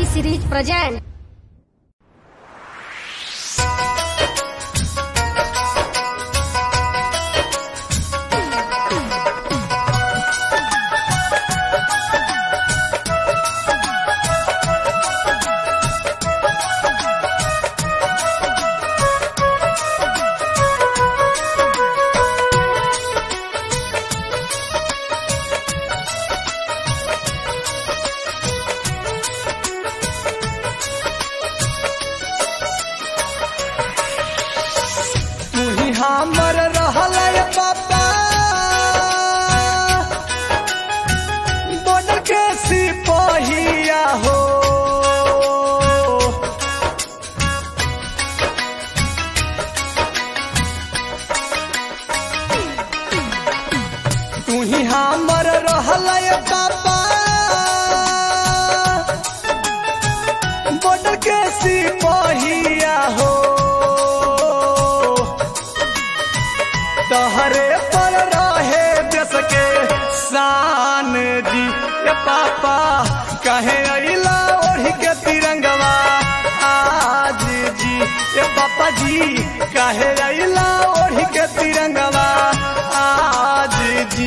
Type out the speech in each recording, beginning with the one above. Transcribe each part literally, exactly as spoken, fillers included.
T Series present. हमर रहल पापा बॉर्डर के सिपहिया हो तू ही हमर रहल पापा बॉर्डर के सिपहिया हो तहरे पर रहे देश के शान जी ये पापा कहे अइला ओढ़ी के तिरंगवा आज जी ये पापा जी कहे अइला ओढ़ी के तिरंगवा आज जी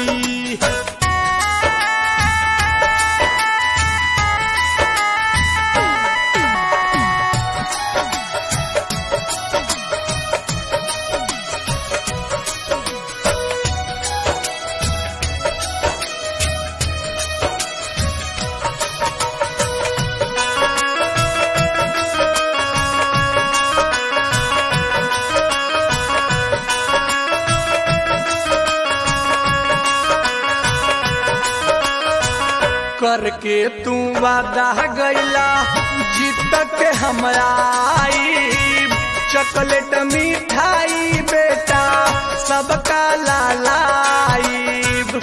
करके तू वादा गइला जीत के हमरा आई चॉकलेट मिठाई बेटा सबका लालाईब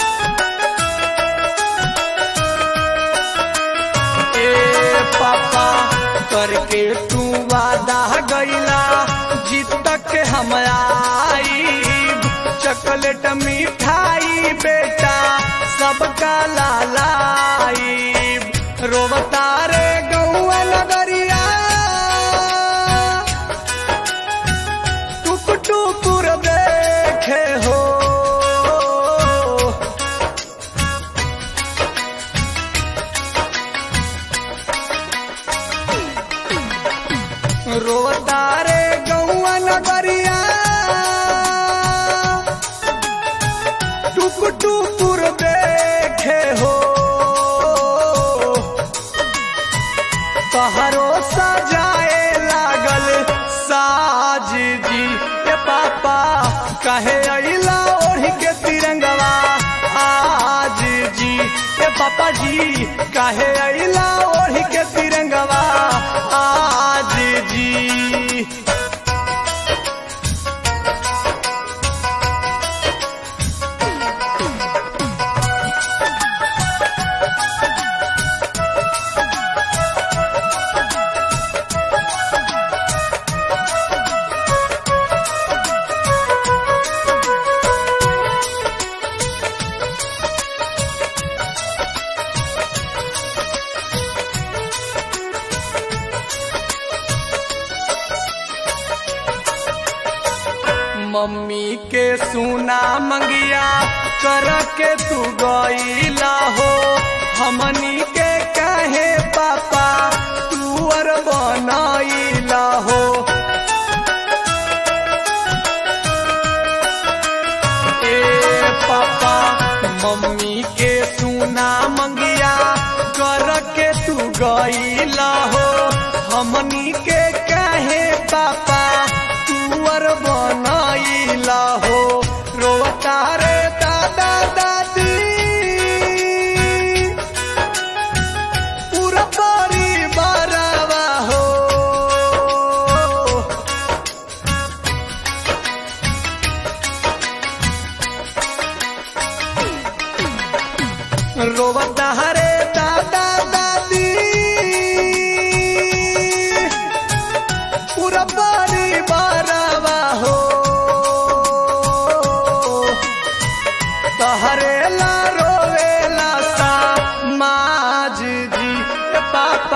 ए पापा करके तू वादा गइला जीत के हमरा आई चॉकलेट मिठाई बेटा सबका लालाईब रोवता रे गौआ नगरिया टुक टुकुर देखे हो रोवता रे गौआ नगरिया टुक टुकुर देखे हो तहरो सजाए लागल साज जी ये पापा कहे अइला ओढ़ी के तिरंगवा आज जी ये पापा जी कहे अइला ओढ़ी के तिरंगवा आज जी मम्मी के सुना मंगिया कर के तू गईला हो हमनी के कहे पापा तू अर बनईला हो ए पापा मम्मी के सुना मंगिया कर के तू गईला हो हमनी के कहे पापा तू अर बनईला हो रोता रे दादा दादी पूरा परिवारवा हो रोता रे दादा दादी पूरा परिवारवा हो तहरे ला रोवेला सा माज जी पापा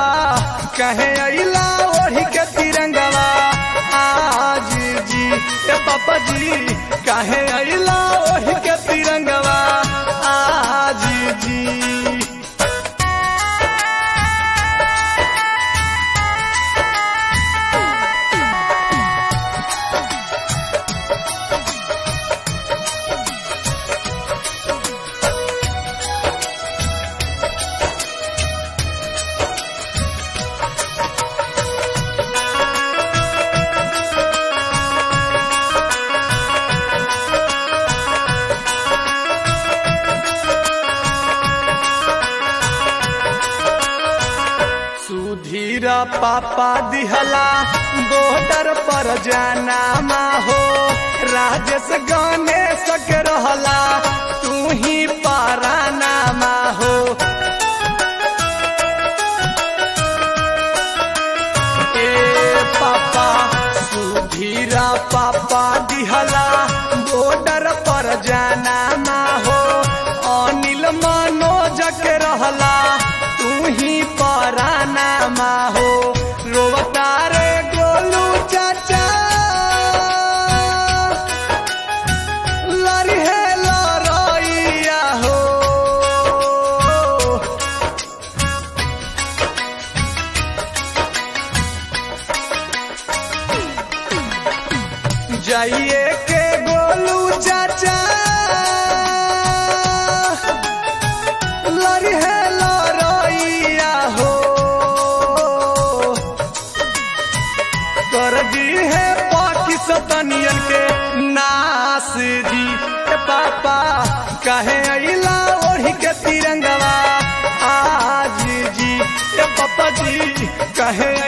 कहे अइला ओढ़ी के तिरंगवा आज जी ए पापा जी कहे अइला ओढ़ी के तिरंगवा आज जी। सुधीरा पापा दिहला बॉर्डर पर जाना मा हो राजेश गणेश के रहला तू ही पाराना मा हो। ए पापा सुधीरा पापा दिहला बॉर्डर पर जाना मा हो अनिल मनोज के रहला तू ही पराना मा हो। रोवता रे गोलू चाचा लरी है लरइया हो। जाइए के गोलू चाचा लरी है कर दी है पाकिस्तानियन के नास जी ए पापा कहे अइला ओढ़ी के तिरंगवा आज जी ए पापा जी कहे